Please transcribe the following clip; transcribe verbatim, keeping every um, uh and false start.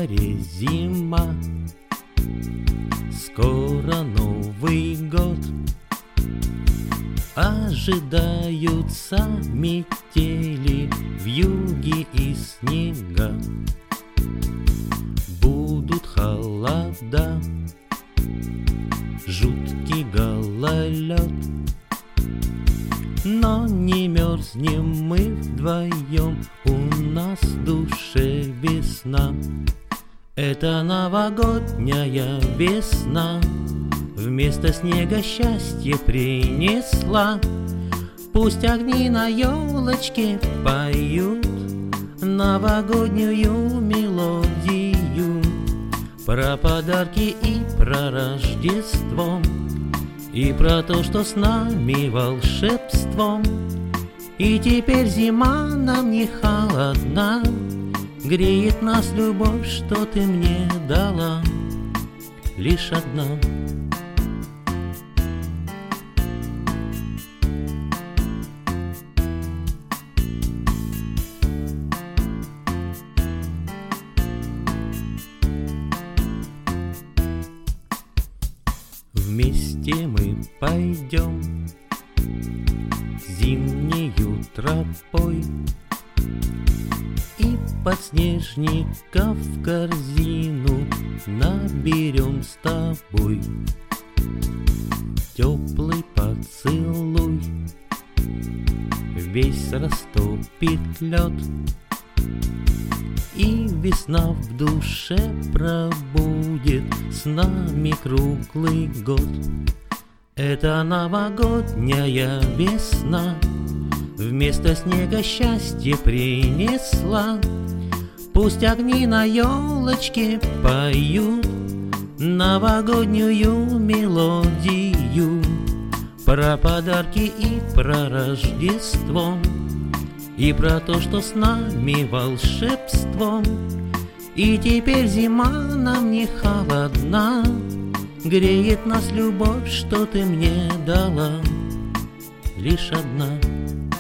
дворе зима, скоро Новый год. Ожидаются метели, вьюги и снега. Будут холода, жуткий гололед. Но не мерзнем мы вдвоем, у нас в душе весна. Это новогодняя весна вместо снега счастье принесла. Пусть огни на елочке поют новогоднюю мелодию про подарки и про Рождество, и про то, что с нами волшебством. И теперь зима нам не холодна, греет нас любовь, что ты мне дала, лишь одна. Вместе мы пойдем зимнею тропой и подснежников в корзину наберем с тобой. Теплый поцелуй весь растопит лед, и весна в душе пробудет с нами круглый год. Это новогодняя весна вместо снега счастье принесла. Пусть огни на елочке поют новогоднюю мелодию про подарки и про Рождество, и про то, что с нами волшебством. И теперь зима нам не холодна, греет нас любовь, что ты мне дала, лишь одна.